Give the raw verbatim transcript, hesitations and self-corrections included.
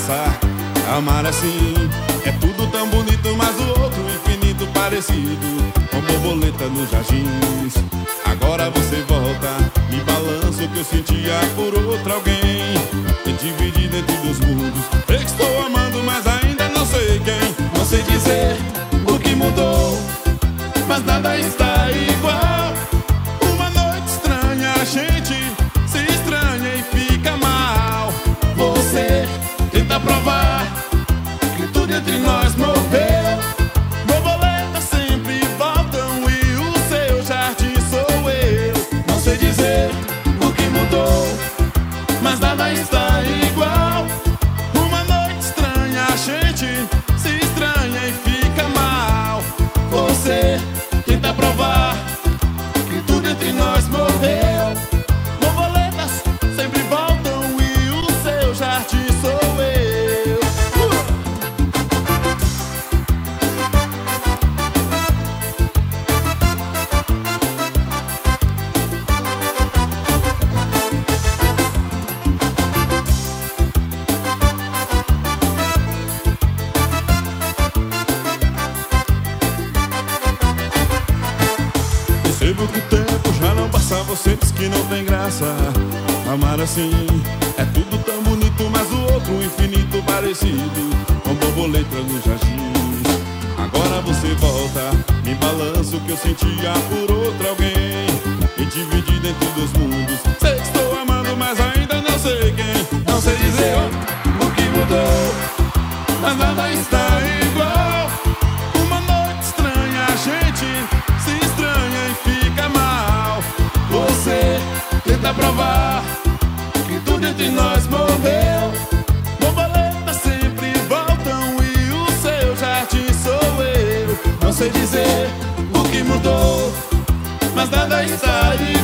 graça. Amar assim é tudo tão bonito, mas o outro infinito parecido com borboleta nos jardins. Agora você volta, me balança o que eu sentia por outro alguém. Me dividido entre dos mundos, eu estou amando, mas ainda não sei quem. Não sei dizer o que mudou, mas nada está igual. Uma noite estranha, a gente se estranha e fica mal. Você tenta provar que tudo entre nós morreu. Borboletas sempre voltam e o seu jardim sou eu. Não sei dizer o que mudou, mas nada está igual. Uma noite estranha, a gente se estranha e fica mal. Você tenta provar que tudo entre nós morreu. Borboletas sempre voltam e o seu jardim sou eu. uh! Percebo que o tempo já não passa, você diz que não tem graça. Amar assim é tudo tão bonito, mas o outro infinito parecido com borboletas nos jardins. Agora você volta, me balança o que eu sentia por outro alguém. Me dividido entre dois mundos, sei que estou amando, mas ainda não sei quem. Não sei dizer o que mudou, mas nada está igual. Uma noite estranha, a gente se estranha e fica mal. Você tenta provar que tudo entre nós morreu. Borboletas sempre voltam e o seu jardim sou eu. Não sei dizer o que mudou, mas nada está igual.